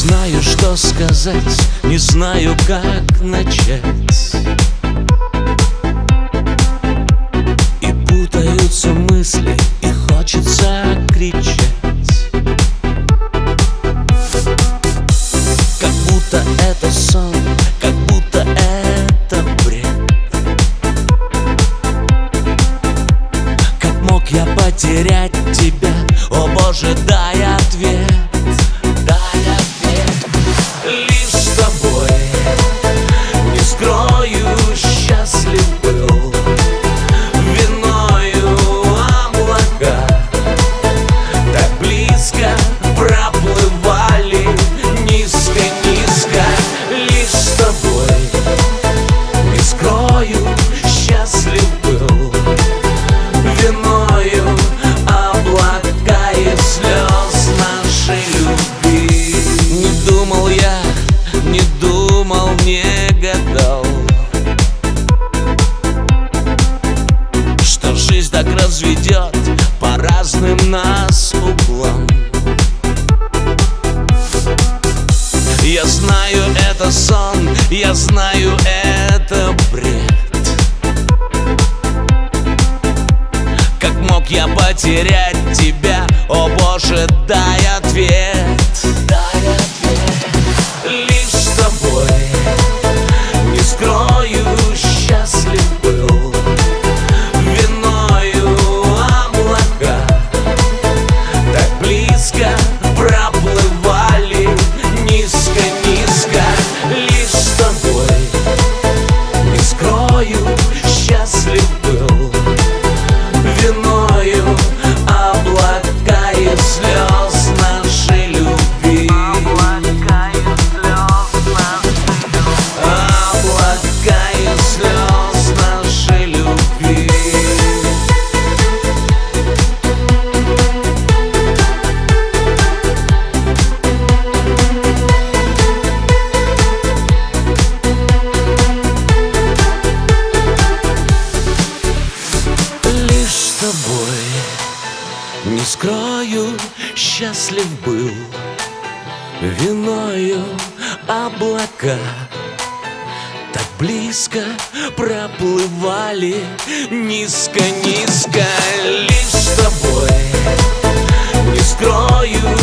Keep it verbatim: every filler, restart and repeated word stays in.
знаю, что сказать, не знаю, как начать. И путаются мысли, и хочется кричать. Как будто это сон, как будто это бред. Как мог я потерять тебя? О Боже, дай ответ. Лишь с тобой, не скрою, счастлив был. Виною облака так близко проплывали, низко-низко. Лишь с тобой, не скрою, счастлив был. Виною облака и слез нашей любви. Не думал я, не думал, не гадал, что жизнь так разведет по разным нас углам. Я знаю, это сон, я знаю, это бред. Как мог я потерять тебя? О Боже, дай ответ. Лишь с тобой, не скрою, счастлив был. Виною облака так близко проплывали, низко-низко. Лишь с тобой, не скрою, счастлив был. Виною облака и слез нашей любви. Облака и слез нашей любви. Лишь с тобой, не скрою, счастлив был. Виною облака так близко проплывали, низко-низко. Лишь с тобой, не скрою,